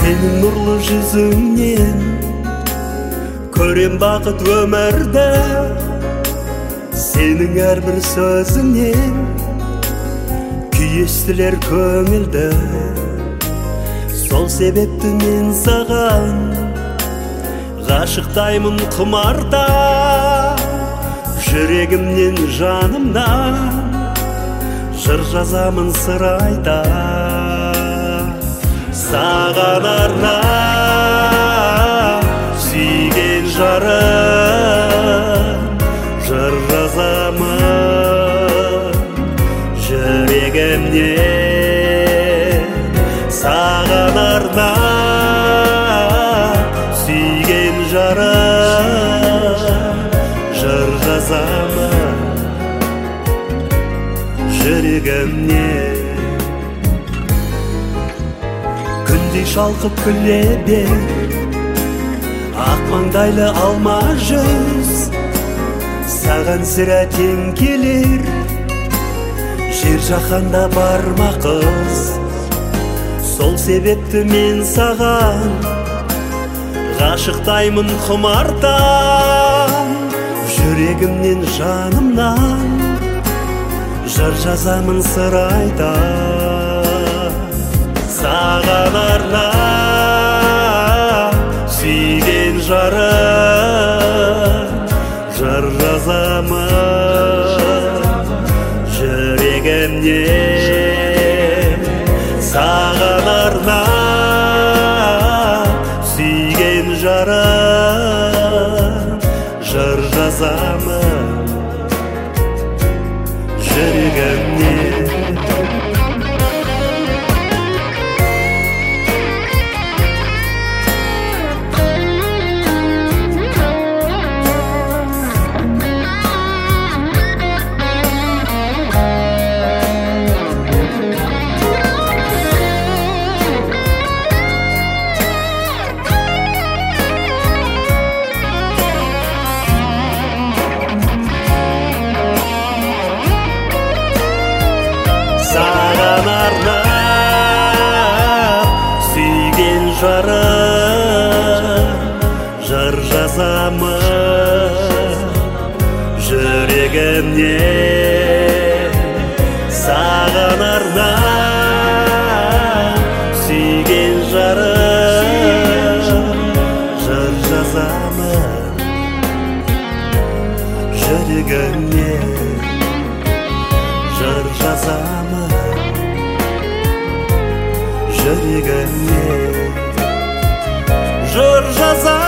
Senin nurlu жүзіңнен көрем бақыт өмірді, сенің әрбір сөзіңнен күй естілер көңілді. Сол себепті мен саған ғашықтаймын құмарта, жүрегімнен жанымнан жыр жазамын сыр айта. Саған арнап сүйген жарым жыр жазамын жүрегімнен. Саған арнап сүйген жарым жыр жазамын жүрегімнен. Күндей шалқып күле бер ақ маңдайлы алма жүз, саған сірә тең келер жер жаһанда бар ма қыз. Сол себепті мен саған ғашықтаймын құмарта, жүрегімнен жанымнан жыр жазамын сыр айта. Саған арнап сүйген жарым жыр жазамын жүрегімнен. Саған арнап сүйген жарым жыр жазамын жүрегімнен. Саған арнап сүйген жарым жыр жазамын жүрегімнен. Саған арнап сүйген жарым жыр жазамын жүрегімнен. Жыр жазамын жүрегімнен. Жыр жазамын